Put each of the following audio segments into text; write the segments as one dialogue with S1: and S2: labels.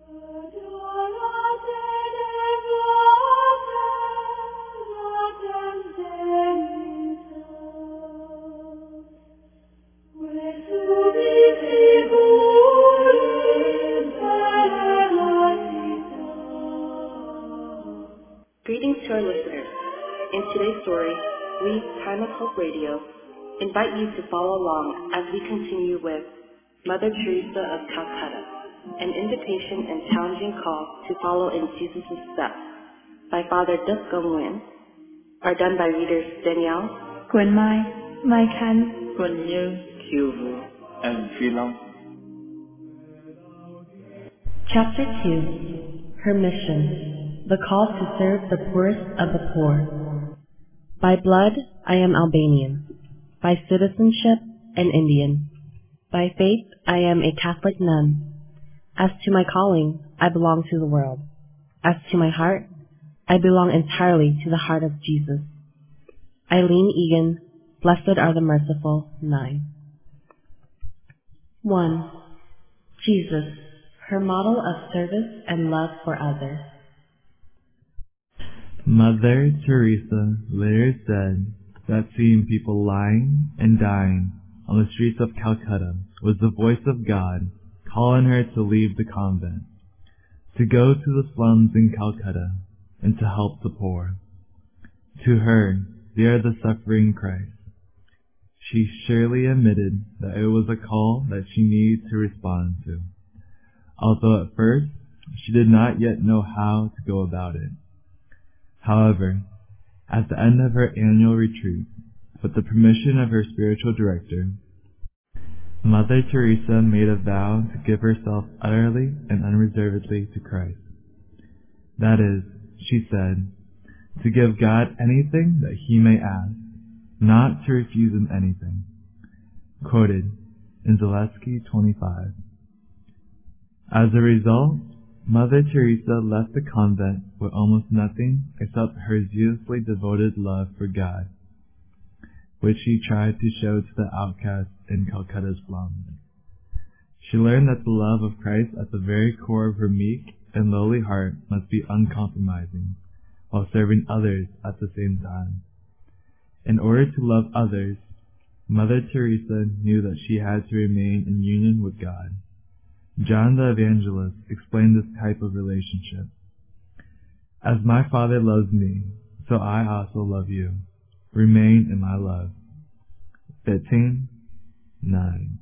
S1: Greetings to our listeners. In today's story, we, Time of Hope Radio, invite you to follow along as we continue with Mother Teresa of Calcutta, an invitation and challenging call to follow in Jesus' steps by Father Đức Công Nguyễn, are done by readers Danielle,
S2: Quỳnh Mai, Mai Khánh,
S3: Quỳnh Như, Kiều Vũ, and Phi Long.
S1: Chapter 2, Her Mission. The call to serve the poorest of the poor. By blood, I am Albanian. By citizenship, an Indian. By faith, I am a Catholic nun. As to my calling, I belong to the world. As to my heart, I belong entirely to the heart of Jesus. Eileen Egan, Blessed are the Merciful, 9. 1. Jesus, her model of service and love for others.
S4: Mother Teresa later said that seeing people lying and dying on the streets of Calcutta was the voice of God calling her to leave the convent, to go to the slums in Calcutta, and to help the poor. To her, they are the suffering Christ. She surely admitted that it was a call that she needed to respond to, although at first she did not yet know how to go about it. However, at the end of her annual retreat, with the permission of her spiritual director, Mother Teresa made a vow to give herself utterly and unreservedly to Christ. That is, she said, to give God anything that he may ask, not to refuse him anything. Quoted in Zalewski 25. As a result, Mother Teresa left the convent with almost nothing except her zealously devoted love for God, which she tried to show to the outcasts in Calcutta's slums. She learned that the love of Christ at the very core of her meek and lowly heart must be uncompromising, while serving others at the same time. In order to love others, Mother Teresa knew that she had to remain in union with God. John the Evangelist explained this type of relationship. As my Father loves me, so I also love you. Remain in my love. 15:9.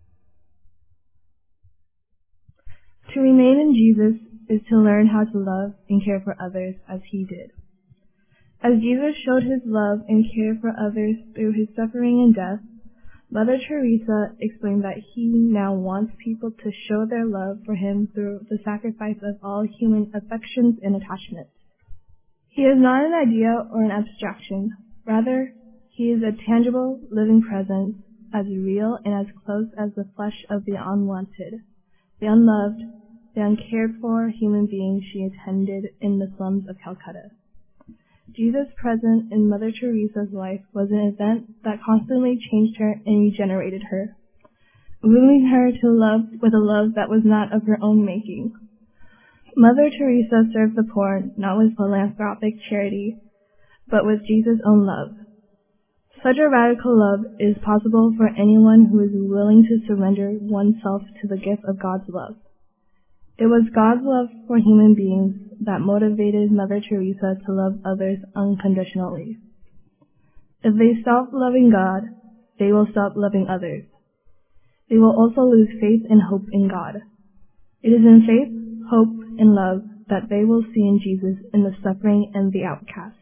S2: To remain in Jesus is to learn how to love and care for others as he did. As Jesus showed his love and care for others through his suffering and death, Mother Teresa explained that he now wants people to show their love for him through the sacrifice of all human affections and attachments. He is not an idea or an abstraction. Rather, he is a tangible, living presence, as real and as close as the flesh of the unwanted, the unloved, the uncared for human beings she attended in the slums of Calcutta. Jesus' presence in Mother Teresa's life was an event that constantly changed her and regenerated her, moving her to love with a love that was not of her own making. Mother Teresa served the poor not with philanthropic charity, but with Jesus' own love. Such a radical love is possible for anyone who is willing to surrender oneself to the gift of God's love. It was God's love for human beings that motivated Mother Teresa to love others unconditionally. If they stop loving God, they will stop loving others. They will also lose faith and hope in God. It is in faith, hope, and love that they will see in Jesus in the suffering and the outcast.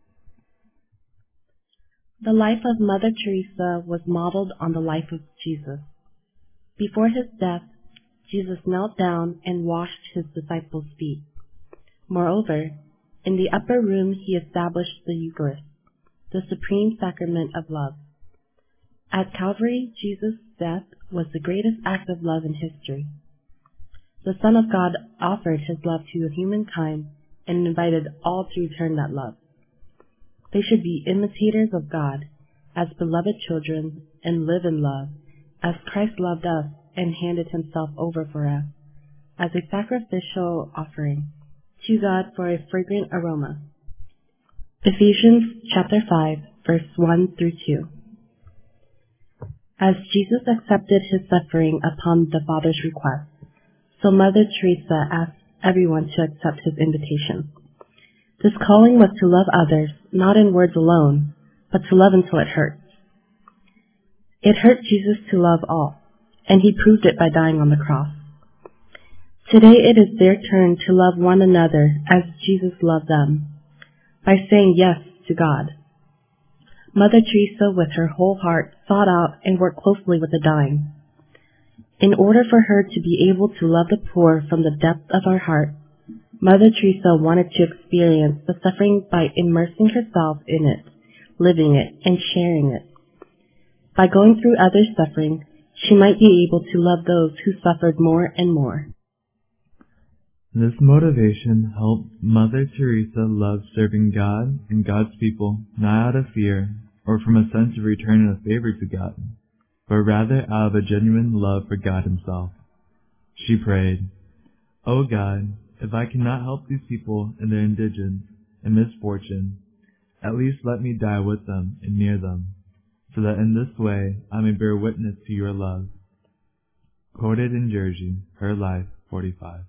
S1: The life of Mother Teresa was modeled on the life of Jesus. Before his death, Jesus knelt down and washed his disciples' feet. Moreover, in the upper room he established the Eucharist, the supreme sacrament of love. At Calvary, Jesus' death was the greatest act of love in history. The Son of God offered his love to humankind and invited all to return that love. They should be imitators of God, as beloved children, and live in love, as Christ loved us and handed himself over for us, as a sacrificial offering to God for a fragrant aroma. Ephesians chapter 5, verse 1 through 2. As Jesus accepted his suffering upon the Father's request, so Mother Teresa asked everyone to accept his invitation. This calling was to love others, not in words alone, but to love until it hurts. It hurt Jesus to love all, and he proved it by dying on the cross. Today it is their turn to love one another as Jesus loved them, by saying yes to God. Mother Teresa, with her whole heart, sought out and worked closely with the dying. In order for her to be able to love the poor from the depth of her heart, Mother Teresa wanted to experience the suffering by immersing herself in it, living it, and sharing it. By going through others' suffering, she might be able to love those who suffered more and more.
S4: This motivation helped Mother Teresa love serving God and God's people not out of fear or from a sense of returning a favor to God, but rather out of a genuine love for God himself. She prayed, "O God, if I cannot help these people in their indigence and misfortune, at least let me die with them and near them, so that in this way I may bear witness to your love." Quoted in Jersey, Her Life, 45.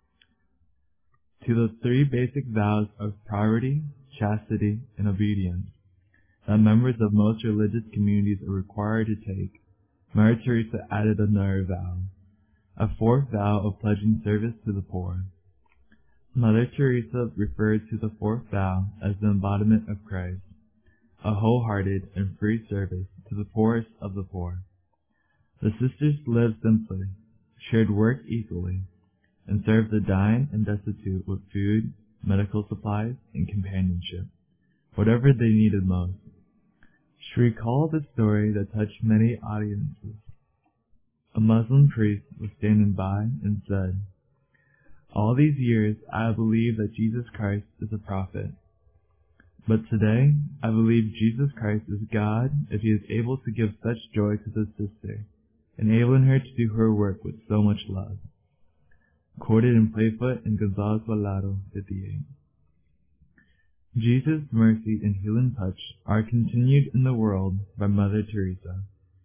S4: To the three basic vows of poverty, chastity, and obedience that members of most religious communities are required to take, Mother Teresa added another vow, a fourth vow of pledging service to the poor. Mother Teresa referred to the fourth vow as the embodiment of Christ, a wholehearted and free service to the poorest of the poor. The sisters lived simply, shared work equally, and served the dying and destitute with food, medical supplies, and companionship, whatever they needed most. She recalled a story that touched many audiences. A Muslim priest was standing by and said, "All these years I have believed that Jesus Christ is a prophet. But today I believe Jesus Christ is God if he is able to give such joy to the sister, enabling her to do her work with so much love." Quoted in Playfoot and Gonzalez Valado, 58. Jesus' mercy and healing touch are continued in the world by Mother Teresa.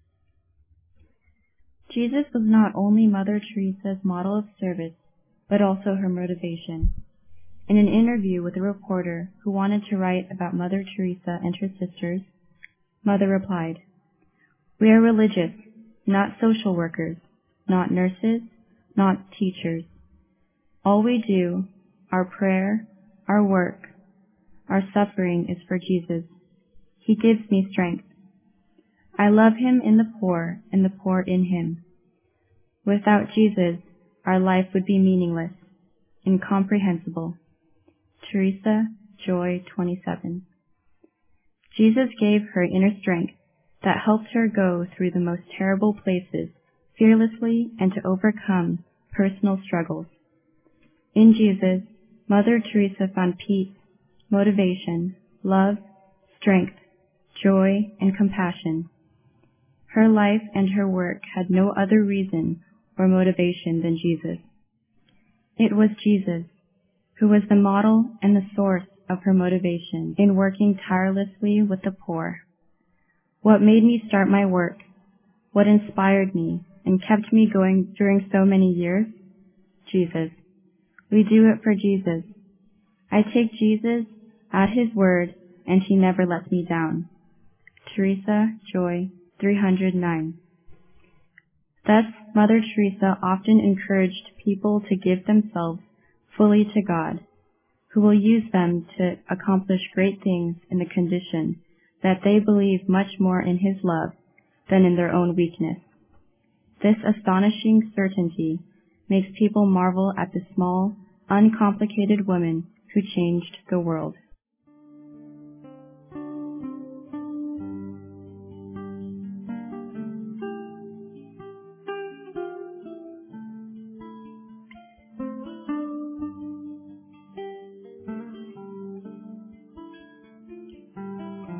S5: Jesus was not only Mother Teresa's model of service, but also her motivation. In an interview with a reporter who wanted to write about Mother Teresa and her sisters, Mother replied, "We are religious, not social workers, not nurses, not teachers. All we do, our prayer, our work, our suffering is for Jesus. He gives me strength. I love him in the poor and the poor in him. Without Jesus, our life would be meaningless, incomprehensible." Teresa, Joy 27. Jesus gave her inner strength that helped her go through the most terrible places fearlessly and to overcome personal struggles. In Jesus, Mother Teresa found peace, motivation, love, strength, joy, and compassion. Her life and her work had no other reason or motivation than Jesus. It was Jesus who was the model and the source of her motivation in working tirelessly with the poor. What made me start my work? What inspired me and kept me going during so many years? Jesus. We do it for Jesus. I take Jesus at his word, and he never lets me down. Teresa, Joy, 309. Thus, Mother Teresa often encouraged people to give themselves fully to God, who will use them to accomplish great things in the condition that they believe much more in his love than in their own weakness. This astonishing certainty makes people marvel at the small, uncomplicated woman who changed the world.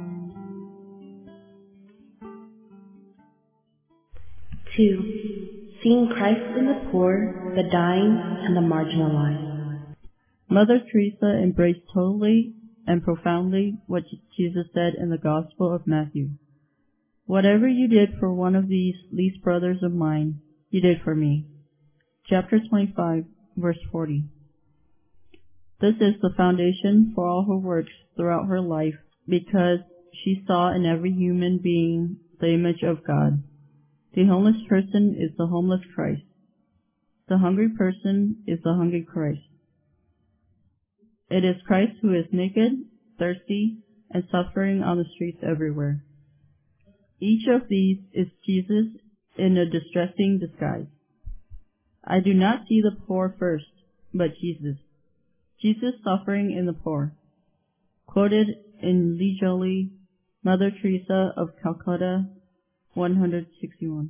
S1: Two, seeing Christ in the poor, the dying, and the marginalized.
S6: Mother Teresa embraced totally and profoundly what Jesus said in the Gospel of Matthew. Whatever you did for one of these least brothers of mine, you did for me. Chapter 25, verse 40. This is the foundation for all her works throughout her life, because she saw in every human being the image of God. The homeless person is the homeless Christ. The hungry person is the hungry Christ. It is Christ who is naked, thirsty, and suffering on the streets everywhere. Each of these is Jesus in a distressing disguise. I do not see the poor first, but Jesus. Jesus suffering in the poor. Quoted in Lee Jolie, Mother Teresa of Calcutta, 161.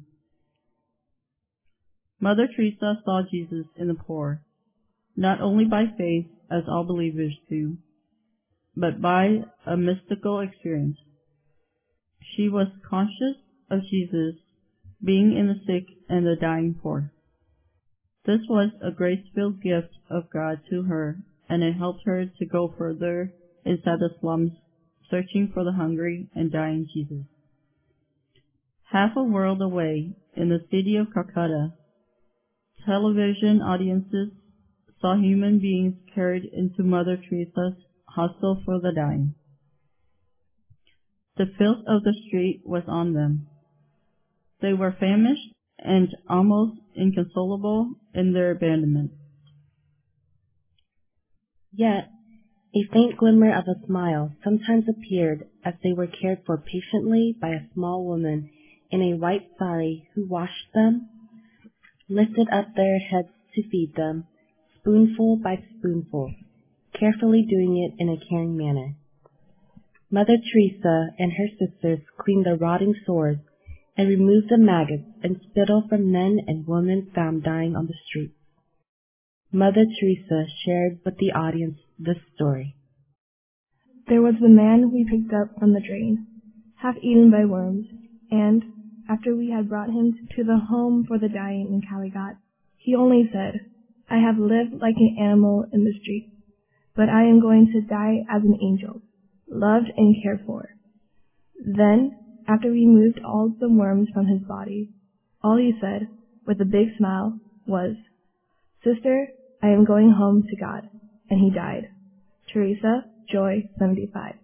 S6: Mother Teresa saw Jesus in the poor, not only by faith, as all believers do, but by a mystical experience. She was conscious of Jesus being in the sick and the dying poor. This was a grace-filled gift of God to her, and it helped her to go further inside the slums, searching for the hungry and dying Jesus. Half a world away, in the city of Calcutta, television audiences saw human beings carried into Mother Teresa's hostel for the dying. The filth of the street was on them. They were famished and almost inconsolable in their abandonment.
S1: Yet, a faint glimmer of a smile sometimes appeared as they were cared for patiently by a small woman in a white sari who washed them, lifted up their heads to feed them, spoonful by spoonful, carefully doing it in a caring manner. Mother Teresa and her sisters cleaned the rotting sores and removed the maggots and spittle from men and women found dying on the streets. Mother Teresa shared with the audience this story.
S2: There was the man we picked up from the drain, half eaten by worms, and, after we had brought him to the home for the dying in Calicut, he only said, "I have lived like an animal in the street, but I am going to die as an angel, loved and cared for." Then, after we removed all the worms from his body, all he said, with a big smile, was, "Sister, I am going home to God," and he died. Teresa, Joy, 75.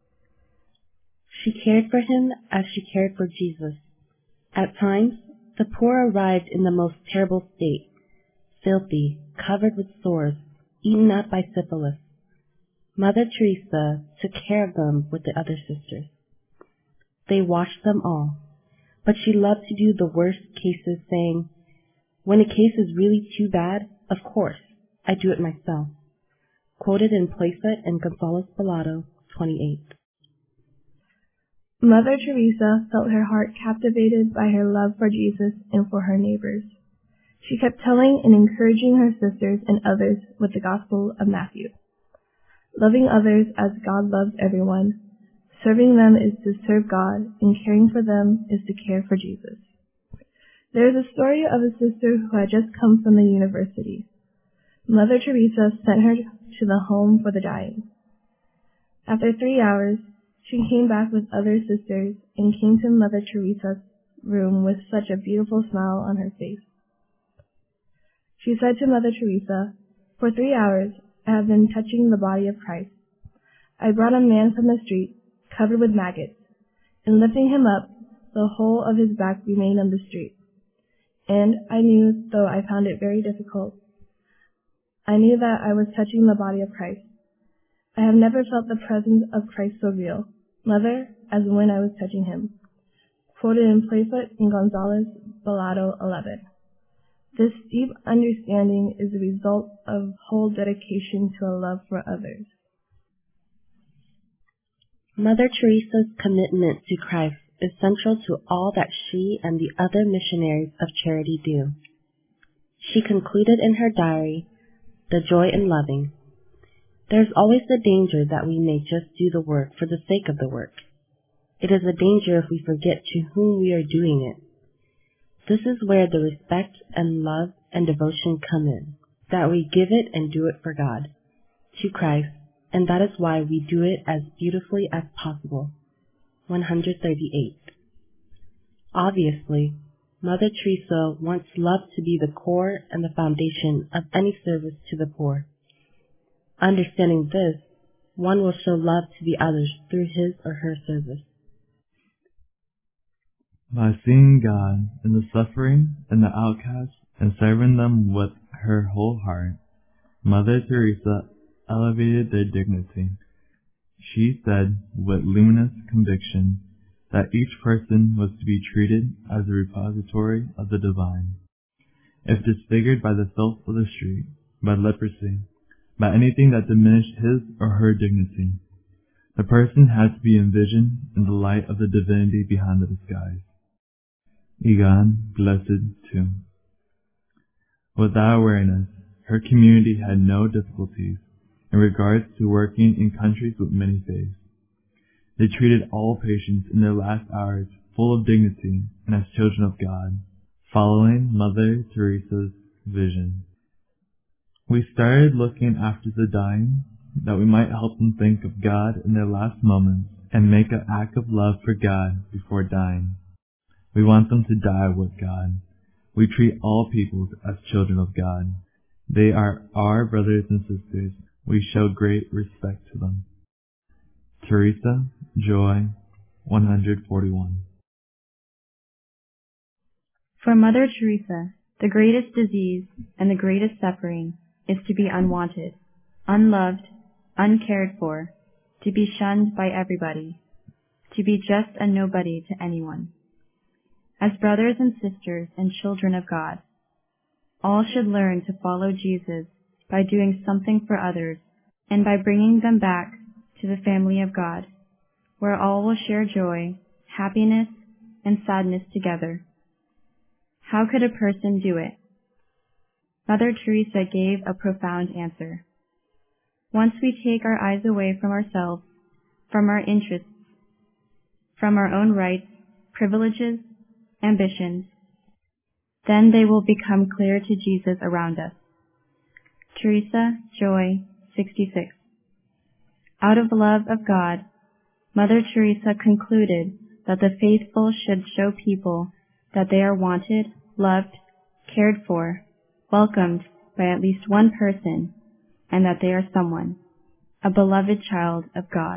S1: She cared for him as she cared for Jesus. At times, the poor arrived in the most terrible state, filthy, covered with sores, eaten up by syphilis. Mother Teresa took care of them with the other sisters. They washed them all, but she loved to do the worst cases, saying, "When a case is really too bad, of course, I do it myself." Quoted in Playfoot and Gonzalez Bellado, 28.
S2: Mother Teresa felt her heart captivated by her love for Jesus and for her neighbors. She kept telling and encouraging her sisters and others with the Gospel of Matthew. Loving others as God loves everyone, serving them is to serve God, and caring for them is to care for Jesus. There is a story of a sister who had just come from the university. Mother Teresa sent her to the home for the dying. After 3 hours, she came back with other sisters and came to Mother Teresa's room with such a beautiful smile on her face. She said to Mother Teresa, "For 3 hours I have been touching the body of Christ. I brought a man from the street, covered with maggots, and lifting him up, the whole of his back remained on the street. And I knew, though I found it very difficult, I knew that I was touching the body of Christ. I have never felt the presence of Christ so real, Mother, as when I was touching him." Quoted in Playfoot and Gonzalez Bellado, 11. This deep understanding is the result of whole dedication to a love for others.
S1: Mother Teresa's commitment to Christ is central to all that she and the other missionaries of charity do. She concluded in her diary, "The joy in loving. There is always the danger that we may just do the work for the sake of the work. It is a danger if we forget to whom we are doing it. This is where the respect and love and devotion come in, that we give it and do it for God, to Christ, and that is why we do it as beautifully as possible. 138. Obviously, Mother Teresa wants love to be the core and the foundation of any service to the poor. Understanding this, one will show love to the others through his or her service.
S4: By seeing God in the suffering and the outcast and serving them with her whole heart, Mother Teresa elevated their dignity. She said with luminous conviction that each person was to be treated as a repository of the divine. If disfigured by the filth of the street, by leprosy, by anything that diminished his or her dignity, the person had to be envisioned in the light of the divinity behind the disguise. Egon, blessed too. With that awareness, her community had no difficulties in regards to working in countries with many faiths. They treated all patients in their last hours full of dignity and as children of God, following Mother Teresa's vision. We started looking after the dying, that we might help them think of God in their last moments and make an act of love for God before dying. We want them to die with God. We treat all people as children of God. They are our brothers and sisters. We show great respect to them. Teresa, Joy, 141.
S5: For Mother Teresa, the greatest disease and the greatest suffering is to be unwanted, unloved, uncared for, to be shunned by everybody, to be just a nobody to anyone. As brothers and sisters and children of God, all should learn to follow Jesus by doing something for others and by bringing them back to the family of God, where all will share joy, happiness, and sadness together. How could a person do it? Mother Teresa gave a profound answer. Once we take our eyes away from ourselves, from our interests, from our own rights, privileges, ambitions, then they will become clear to Jesus around us. Teresa, Joy, 66. Out of love of God, Mother Teresa concluded that the faithful should show people that they are wanted, loved, cared for, welcomed by at least one person, and that they are someone, a beloved child of God.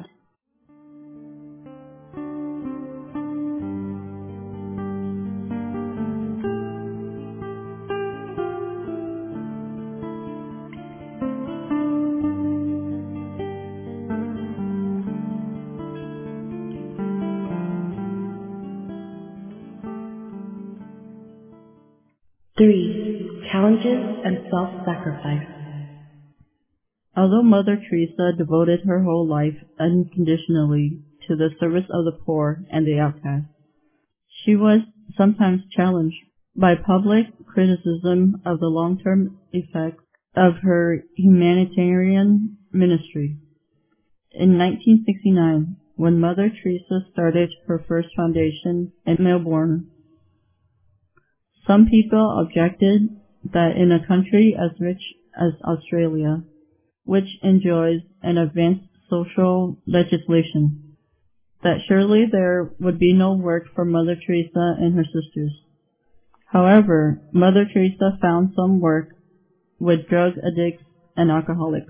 S1: Three, challenges and self-sacrifice.
S6: Although Mother Teresa devoted her whole life unconditionally to the service of the poor and the outcast, she was sometimes challenged by public criticism of the long-term effects of her humanitarian ministry. In 1969, when Mother Teresa started her first foundation in Melbourne, some people objected that in a country as rich as Australia, which enjoys an advanced social legislation, that surely there would be no work for Mother Teresa and her sisters. However, Mother Teresa found some work with drug addicts and alcoholics.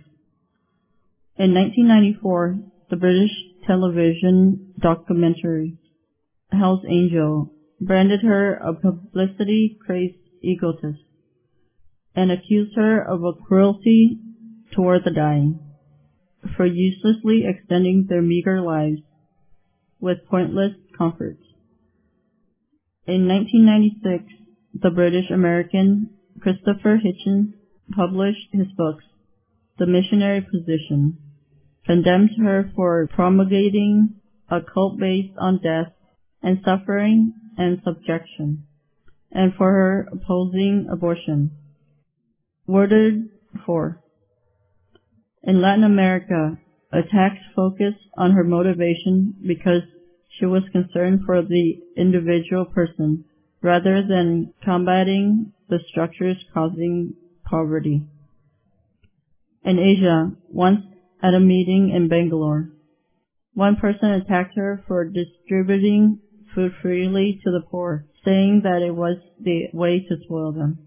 S6: In 1994, the British television documentary Hell's Angel branded her a publicity-crazed egotist and accused her of a cruelty toward the dying for uselessly extending their meager lives with pointless comforts. In 1996, the British-American Christopher Hitchens published his books, The Missionary Position, condemned her for promulgating a cult based on death and suffering and subjection, and for her opposing abortion. Worded 4. In Latin America, attacks focused on her motivation because she was concerned for the individual person rather than combating the structures causing poverty. In Asia, once at a meeting in Bangalore, one person attacked her for distributing food freely to the poor, saying that it was the way to spoil them.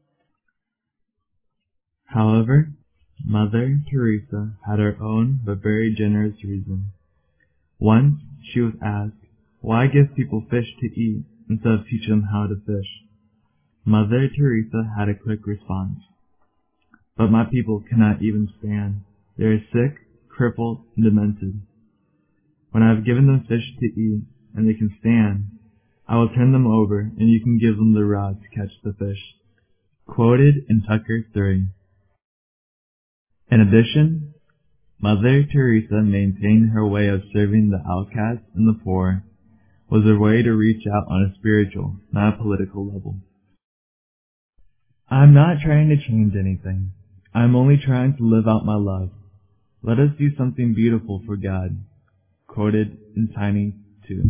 S4: However, Mother Teresa had her own but very generous reason. Once she was asked, why give people fish to eat instead of teaching them how to fish? Mother Teresa had a quick response. But my people cannot even stand. They are sick, crippled, and demented. When I have given them fish to eat and they can stand, I will turn them over and you can give them the rod to catch the fish. Quoted in Tucker 3. In addition, Mother Teresa maintained her way of serving the outcast and the poor was a way to reach out on a spiritual, not a political level. I'm not trying to change anything. I'm only trying to live out my love. Let us do something beautiful for God. Quoted in Tiny 2.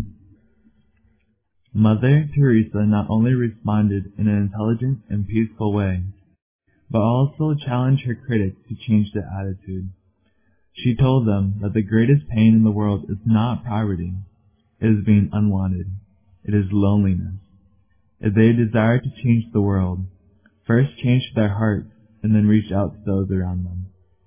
S4: Mother Teresa not only responded in an intelligent and peaceful way, but also challenged her critics to change their attitude. She told them that the greatest pain in the world is not poverty, it is being unwanted, it is loneliness. If they desire to change the world, first change their hearts and then reach out to those around them.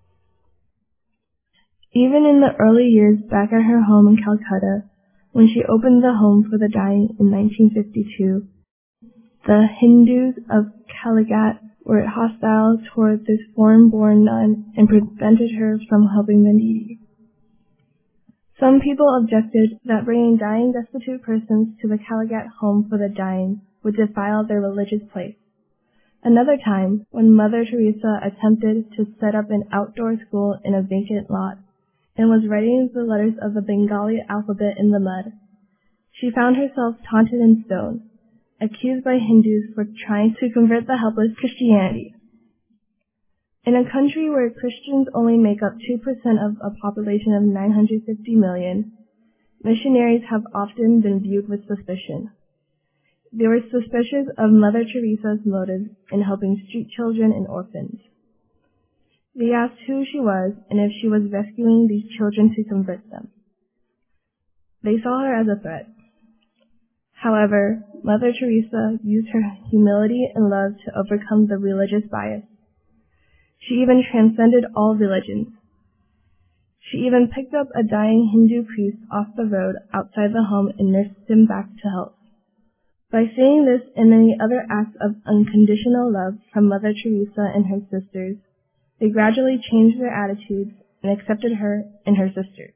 S2: Even in the early years back at her home in Calcutta, when she opened the Home for the Dying in 1952, the Hindus of Kalighat were hostile toward this foreign-born nun and prevented her from helping the needy. Some people objected that bringing dying destitute persons to the Kalighat Home for the Dying would defile their religious place. Another time, when Mother Teresa attempted to set up an outdoor school in a vacant lot and was writing the letters of the Bengali alphabet in the mud, she found herself taunted and stoned, accused by Hindus for trying to convert the helpless to Christianity. In a country where Christians only make up 2% of a population of 950 million, missionaries have often been viewed with suspicion. They were suspicious of Mother Teresa's motives in helping street children and orphans. They asked who she was and if she was rescuing these children to convert them. They saw her as a threat. However, Mother Teresa used her humility and love to overcome the religious bias. She even transcended all religions. She even picked up a dying Hindu priest off the road outside the home and nursed him back to health. By seeing this and many other acts of unconditional love from Mother Teresa and her sisters, they gradually changed their attitudes and accepted her and her sisters.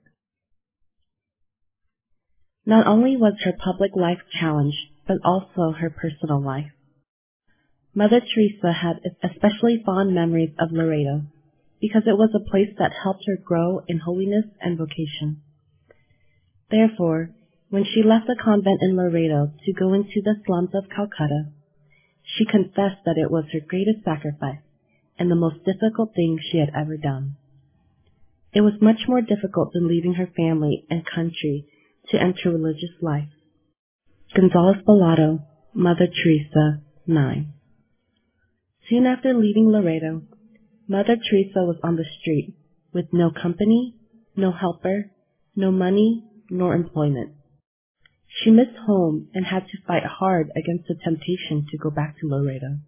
S1: Not only was her public life challenged, but also her personal life. Mother Teresa had especially fond memories of Laredo, because it was a place that helped her grow in holiness and vocation. Therefore, when she left the convent in Laredo to go into the slums of Calcutta, she confessed that it was her greatest sacrifice and the most difficult thing she had ever done. It was much more difficult than leaving her family and country to enter religious life. Gonzales Bellotto, Mother Teresa, 9. Soon after leaving Laredo, Mother Teresa was on the street, with no company, no helper, no money, nor employment. She missed home and had to fight hard against the temptation to go back to Laredo.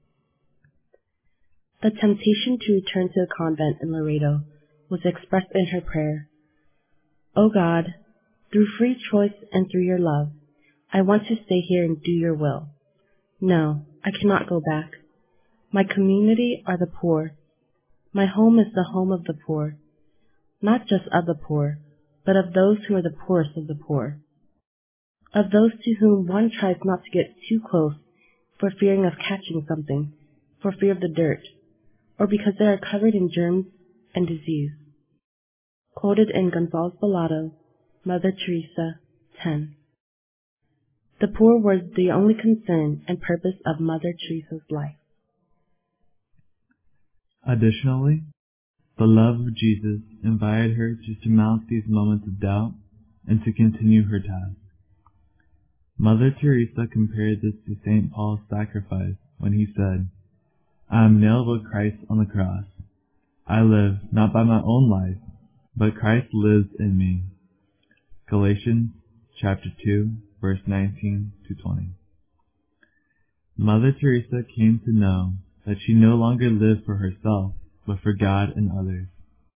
S1: The temptation to return to the convent in Laredo was expressed in her prayer. O God, through free choice and through your love, I want to stay here and do your will. No, I cannot go back. My community are the poor. My home is the home of the poor, not just of the poor, but of those who are the poorest of the poor, of those to whom one tries not to get too close for fearing of catching something, for fear of the dirt, or because they are covered in germs and disease. Quoted in Gonzales Bellotto, Mother Teresa, 10. The poor were the only concern and purpose of Mother Teresa's life.
S4: Additionally, the love of Jesus invited her to surmount these moments of doubt and to continue her task. Mother Teresa compared this to St. Paul's sacrifice when he said, "I am nailed with Christ on the cross. I live not by my own life, but Christ lives in me." Galatians chapter 2, verse 19 to 20. Mother Teresa came to know that she no longer lived for herself, but for God and others.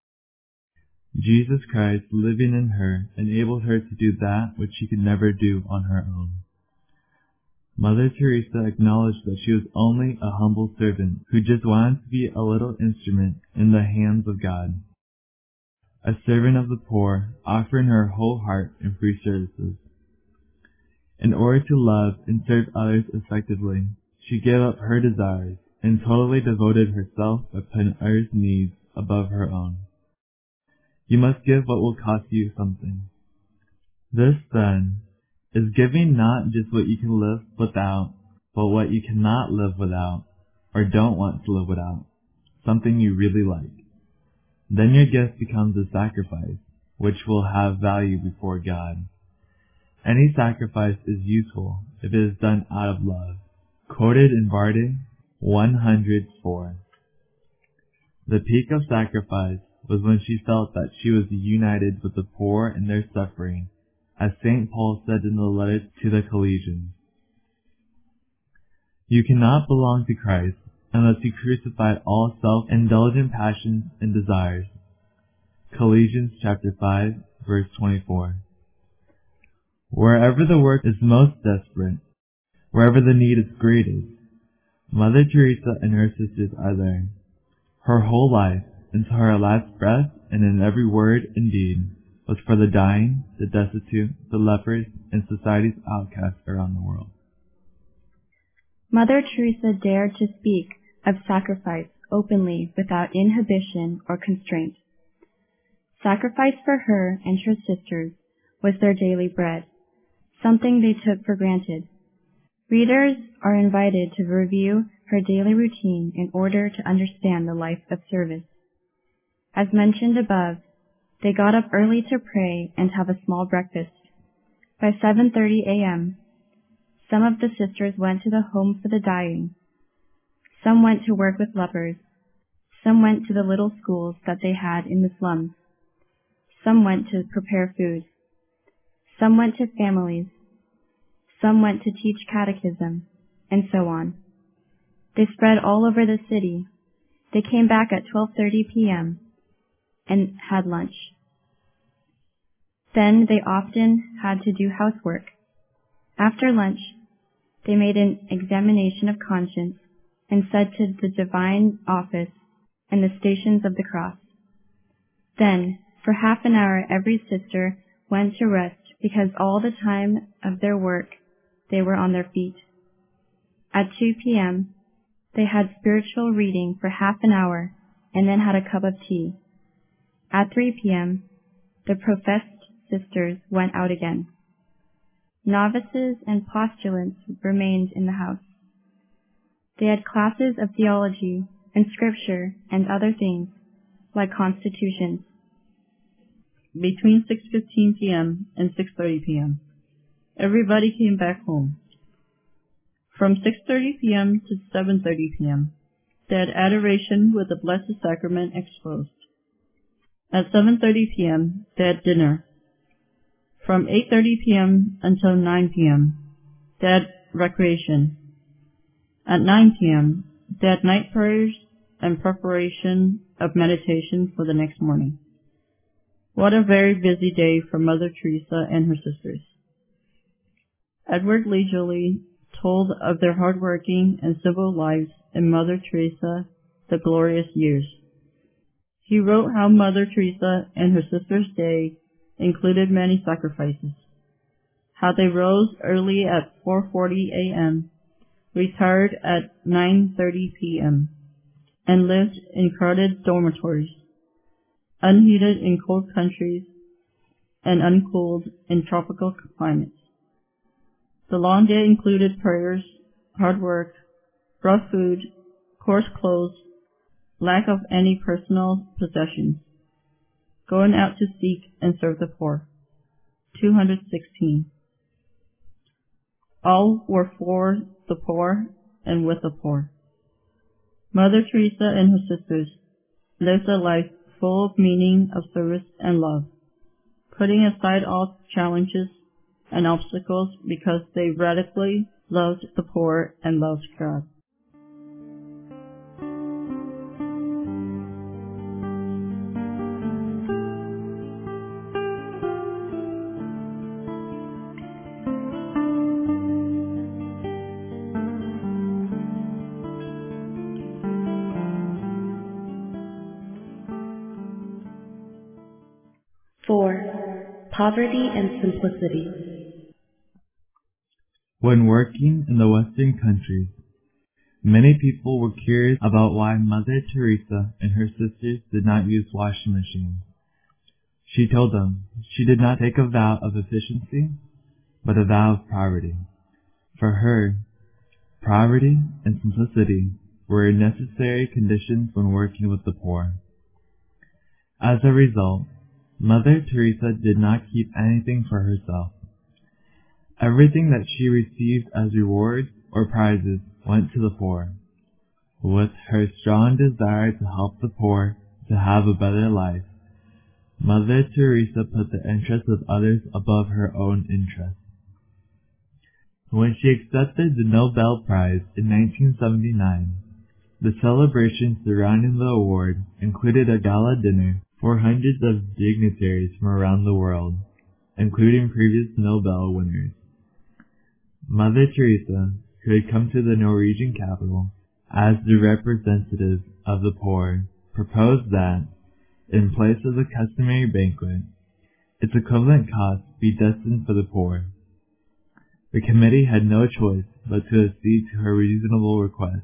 S4: Jesus Christ living in her enabled her to do that which she could never do on her own. Mother Teresa acknowledged that she was only a humble servant who just wanted to be a little instrument in the hands of God. A servant of the poor, offering her whole heart in free services. In order to love and serve others effectively, she gave up her desires and totally devoted herself by putting others' needs above her own. You must give what will cost you something. This, then, is giving not just what you can live without, but what you cannot live without, or don't want to live without, something you really like. Then your gift becomes a sacrifice, which will have value before God. Any sacrifice is useful if it is done out of love. Quoted in Bardi 104. The peak of sacrifice was when she felt that she was united with the poor in their suffering, as St. Paul said in the letter to the Colossians. You cannot belong to Christ unless you crucified all self-indulgent passions and desires. Colossians chapter 5, verse 24. Wherever the work is most desperate, wherever the need is greatest, Mother Teresa and her sisters are there. Her whole life, until her last breath and in every word and deed, was for the dying, the destitute, the lepers, and society's outcasts around the world.
S5: Mother Teresa dared to speak of sacrifice openly without inhibition or constraint. Sacrifice for her and her sisters was their daily bread, something they took for granted. Readers are invited to review her daily routine in order to understand the life of service. As mentioned above, they got up early to pray and have a small breakfast. By 7:30 a.m., some of the sisters went to the home for the dying. Some went to work with lepers. Some went to the little schools that they had in the slums. Some went to prepare food. Some went to families. Some went to teach catechism, and so on. They spread all over the city. They came back at 12:30 p.m. and had lunch. Then they often had to do housework. After lunch, they made an examination of conscience and said to the divine office and the stations of the cross. Then, for half an hour, every sister went to rest because all the time of their work they were on their feet. At 2 p.m., they had spiritual reading for half an hour and then had a cup of tea. At 3 p.m., the professed sisters went out again. Novices and postulants remained in the house. They had classes of theology and scripture and other things, like constitutions.
S6: Between 6:15 p.m. and 6:30 p.m., everybody came back home. From 6:30 p.m. to 7:30 p.m., they had adoration with the Blessed Sacrament exposed. At 7:30 p.m., they had dinner. From 8:30 p.m. until 9 p.m., they had recreation. At 9 p.m., they had night prayers and preparation of meditation for the next morning. What a very busy day for Mother Teresa and her sisters. Edward Leighsley told of their hard-working and civil lives in Mother Teresa, the Glorious Years. He wrote how Mother Teresa and her sisters' day included many sacrifices, how they rose early at 4:40 a.m., retired at 9:30 p.m., and lived in crowded dormitories, unheated in cold countries and uncooled in tropical climates. The long day included prayers, hard work, rough food, coarse clothes, lack of any personal possessions, going out to seek and serve the poor. 216. All were for the poor and with the poor. Mother Teresa and her sisters lived a life full of meaning, of service and love, putting aside all challenges and obstacles because they radically loved the poor and loved God.
S1: Poverty and simplicity.
S4: When working in the Western countries, many people were curious about why Mother Teresa and her sisters did not use washing machines. She told them she did not take a vow of efficiency, but a vow of poverty. For her, poverty and simplicity were necessary conditions when working with the poor. As a result, Mother Teresa did not keep anything for herself. Everything that she received as rewards or prizes went to the poor. With her strong desire to help the poor to have a better life, Mother Teresa put the interests of others above her own interests. When she accepted the Nobel Prize in 1979, the celebration surrounding the award included a gala dinner for hundreds of dignitaries from around the world, including previous Nobel winners. Mother Teresa, who had come to the Norwegian capital as the representative of the poor, proposed that, in place of the customary banquet, its equivalent cost be destined for the poor. The committee had no choice but to accede to her reasonable request.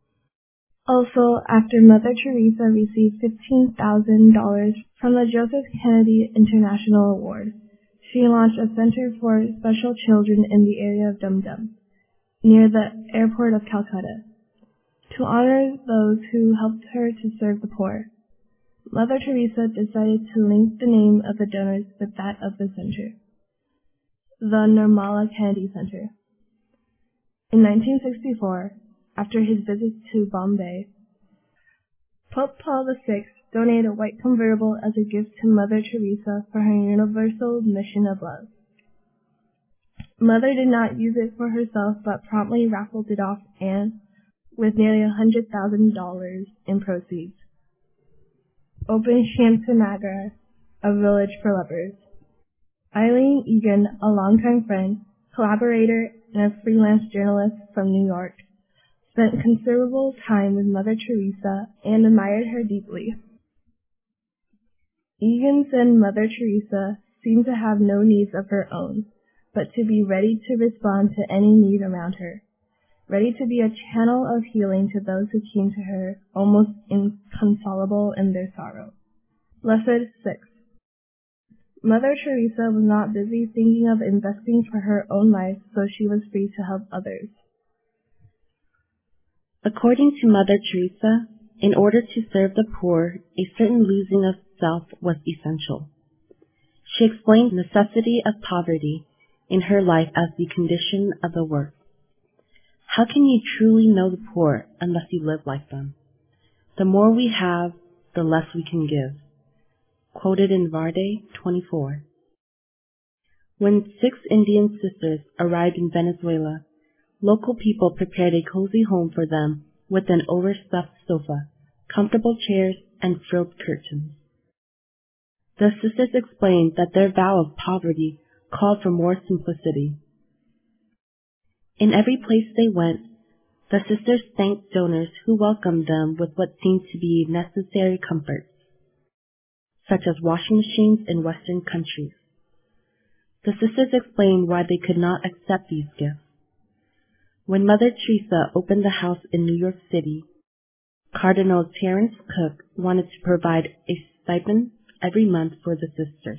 S2: Also, after Mother Teresa received $15,000 from the Joseph Kennedy International Award, she launched a center for special children in the area of Dum Dum, near the airport of Calcutta, to honor those who helped her to serve the poor. Mother Teresa decided to link the name of the donors with that of the center, the Nirmala Kennedy Center. In 1964, after his visit to Bombay, Pope Paul VI donated a white convertible as a gift to Mother Teresa for her universal mission of love. Mother did not use it for herself, but promptly raffled it off and, with nearly $100,000 in proceeds, opened Shamsanagar, a village for lepers. Eileen Egan, a longtime friend, collaborator, and a freelance journalist from New York, spent considerable time with Mother Teresa and admired her deeply. Egan said Mother Teresa seemed to have no needs of her own, but to be ready to respond to any need around her, ready to be a channel of healing to those who came to her, almost inconsolable in their sorrow. Lesson 6. Mother Teresa was not busy thinking of investing for her own life, so she was free to help others.
S1: According to Mother Teresa, in order to serve the poor, a certain losing of self was essential. She explained the necessity of poverty in her life as the condition of the work. How can you truly know the poor unless you live like them? The more we have, the less we can give. Quoted in Varde 24. When 6 Indian sisters arrived in Venezuela, local people prepared a cozy home for them with an overstuffed sofa, comfortable chairs, and frilled curtains. The sisters explained that their vow of poverty called for more simplicity. In every place they went, the sisters thanked donors who welcomed them with what seemed to be necessary comforts, such as washing machines in Western countries. The sisters explained why they could not accept these gifts. When Mother Teresa opened the house in New York City, Cardinal Terence Cook wanted to provide a stipend every month for the sisters.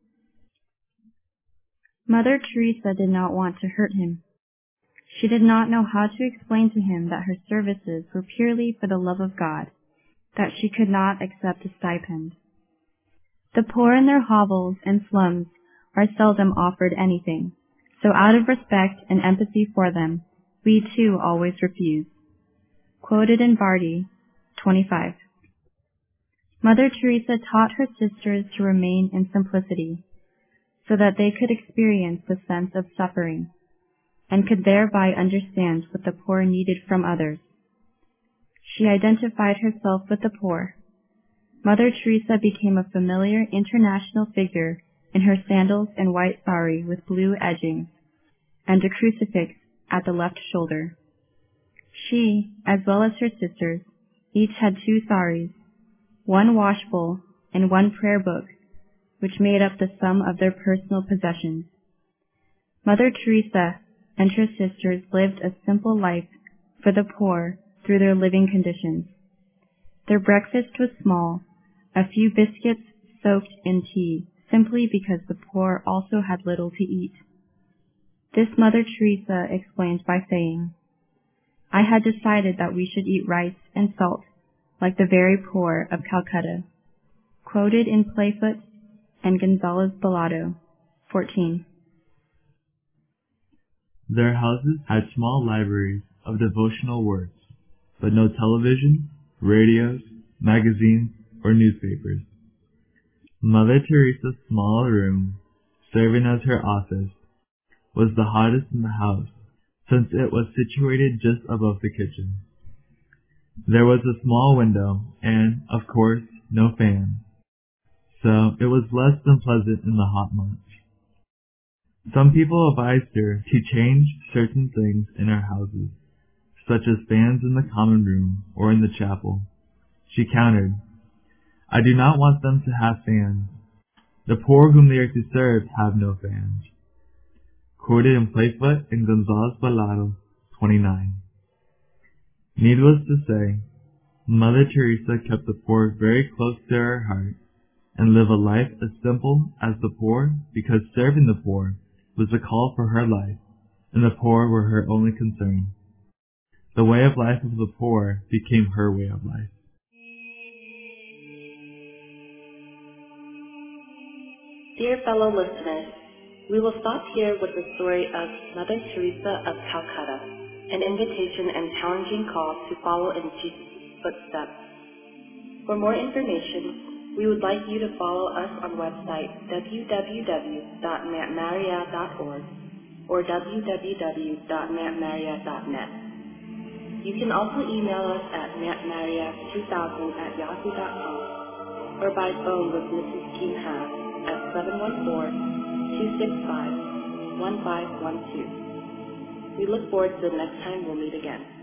S5: Mother Teresa did not want to hurt him. She did not know how to explain to him that her services were purely for the love of God, that she could not accept a stipend. The poor in their hovels and slums are seldom offered anything, So out of respect and empathy for them, we too always refuse. Quoted in Bardi, 25. Mother Teresa taught her sisters to remain in simplicity, so that they could experience the sense of suffering, and could thereby understand what the poor needed from others. She identified herself with the poor. Mother Teresa became a familiar international figure in her sandals and white sari with blue edgings, and a crucifix at the left shoulder. She, as well as her sisters, each had 2 saris, 1 washbowl, and 1 prayer book, which made up the sum of their personal possessions. Mother Teresa and her sisters lived a simple life for the poor through their living conditions. Their breakfast was small, a few biscuits soaked in tea, simply because the poor also had little to eat. This Mother Teresa explained by saying, "I had decided that we should eat rice and salt, like the very poor of Calcutta." Quoted in Playfoot and Gonzalez Balado, 14.
S4: Their houses had small libraries of devotional works, but no television, radios, magazines, or newspapers. Mother Teresa's small room, serving as her office, was the hottest in the house, since it was situated just above the kitchen. There was a small window and, of course, no fan, so it was less than pleasant in the hot months. Some people advised her to change certain things in her houses, such as fans in the common room or in the chapel. She countered, "I do not want them to have fans. The poor whom they are to serve have no fans." Quoted in Playfoot and Gonzalez Balado, 29. Needless to say, Mother Teresa kept the poor very close to her heart and lived a life as simple as the poor, because serving the poor was the call for her life, and the poor were her only concern. The way of life of the poor became her way of life.
S1: Dear fellow listeners, we will stop here with the story of Mother Teresa of Calcutta, an invitation and challenging call to follow in Jesus' footsteps. For more information, we would like you to follow us on website www.mountmaria.org or www.mountmaria.net. You can also email us at mountmaria2000@yahoo.com or by phone with Mrs. Kim Ha at 714-265-1512. We look forward to the next time we'll meet again.